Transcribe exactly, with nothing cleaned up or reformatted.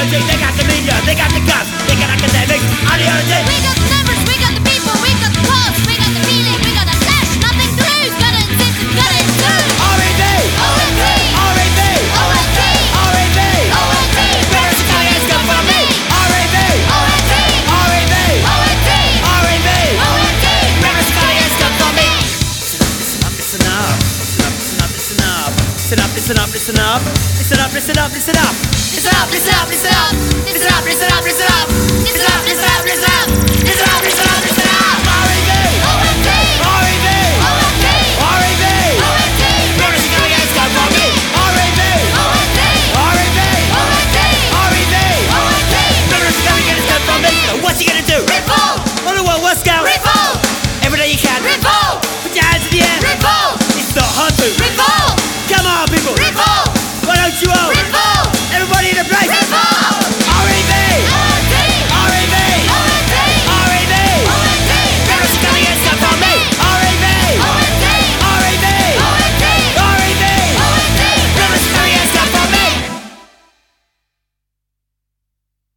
Ideology, they got the media, they got the guts, they got academics. Ideology. We got the numbers, we got the people, we got the cause, we got the feeling, we got the flash, nothing to lose, gotta insist and gotta insist. R A V, O M G, R A V, O M G, R A V, O M G, where is Italians come from me? R A V, O M G, R A V, O M G, R A V, O M G, where is Italians come from me? Listen up, listen up, listen up, listen up, listen up, listen up, listen up, listen up, listen up, listen up, listen up, listen up, listen up, listen up, listen up, listen up, listen up.